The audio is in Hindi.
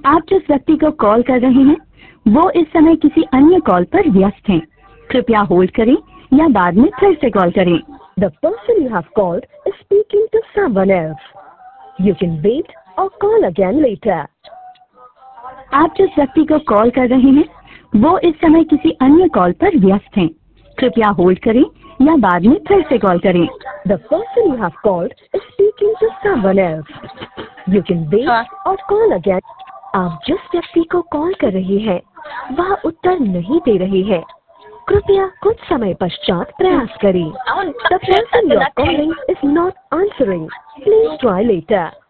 आप जिस व्यक्ति को कॉल कर रहे हैं वो इस समय किसी अन्य कॉल पर व्यस्त हैं। कृपया होल्ड करें या बाद में फिर से कॉल करें। The person you have called is speaking to someone else. You can wait or call again later. आप जिस व्यक्ति को कॉल कर रहे हैं वो इस समय किसी अन्य कॉल पर व्यस्त हैं। कृपया होल्ड करें या बाद में फिर से कॉल करें। The person you have called is speaking to someone else. You can wait or call again. आप जिस व्यक्ति को कॉल कर रहे हैं वह उत्तर नहीं दे रहे हैं। कृपया कुछ समय पश्चात प्रयास करें। The person you are calling is not answering. Please try later.